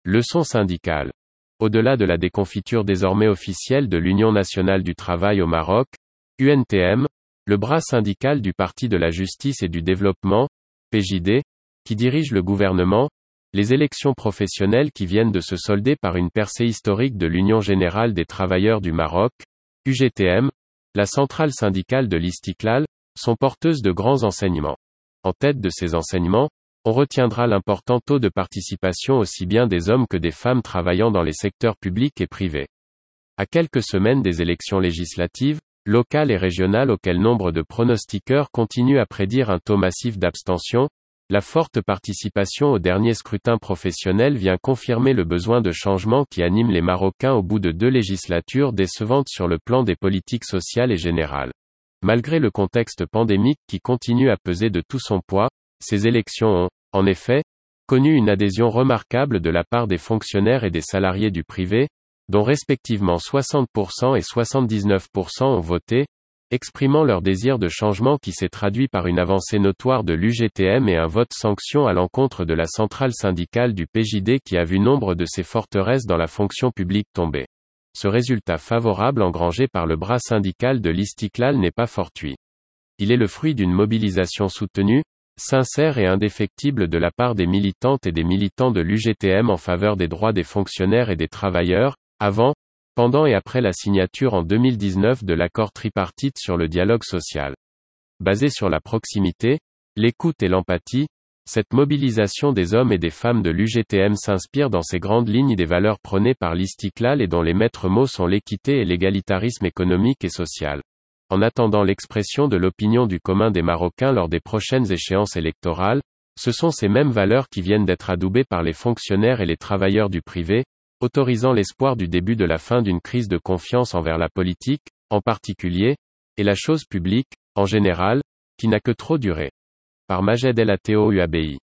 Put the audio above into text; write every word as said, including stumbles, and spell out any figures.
Leçon syndicale. Au-delà de la déconfiture désormais officielle de l'Union nationale du travail au Maroc, U N T M, le bras syndical du Parti de la justice et du développement, P J D, qui dirige le gouvernement, les élections professionnelles qui viennent de se solder par une percée historique de l'Union générale des travailleurs du Maroc, U G T M, la centrale syndicale de l'Istiklal, sont porteuses de grands enseignements. En tête de ces enseignements, on retiendra l'important taux de participation aussi bien des hommes que des femmes travaillant dans les secteurs publics et privés. À quelques semaines des élections législatives, locales et régionales auxquelles nombre de pronostiqueurs continuent à prédire un taux massif d'abstention, la forte participation au dernier scrutin professionnel vient confirmer le besoin de changement qui anime les Marocains au bout de deux législatures décevantes sur le plan des politiques sociales et générales. Malgré le contexte pandémique qui continue à peser de tout son poids, ces élections ont, en effet, connu une adhésion remarquable de la part des fonctionnaires et des salariés du privé, dont respectivement soixante pour cent et soixante-dix-neuf pour cent ont voté, exprimant leur désir de changement qui s'est traduit par une avancée notoire de l'U G T M et un vote sanction à l'encontre de la centrale syndicale du P J D qui a vu nombre de ses forteresses dans la fonction publique tomber. Ce résultat favorable engrangé par le bras syndical de l'Istiklal n'est pas fortuit. Il est le fruit d'une mobilisation soutenue, sincère et indéfectible de la part des militantes et des militants de l'U G T M en faveur des droits des fonctionnaires et des travailleurs, avant, pendant et après la signature en deux mille dix-neuf de l'accord tripartite sur le dialogue social. Basé sur la proximité, l'écoute et l'empathie, cette mobilisation des hommes et des femmes de l'U G T M s'inspire dans ses grandes lignes des valeurs prônées par l'Istiklal et dont les maîtres mots sont l'équité et l'égalitarisme économique et social. En attendant l'expression de l'opinion du commun des Marocains lors des prochaines échéances électorales, ce sont ces mêmes valeurs qui viennent d'être adoubées par les fonctionnaires et les travailleurs du privé, autorisant l'espoir du début de la fin d'une crise de confiance envers la politique, en particulier, et la chose publique, en général, qui n'a que trop duré. Par Majed El Ateo U A B I.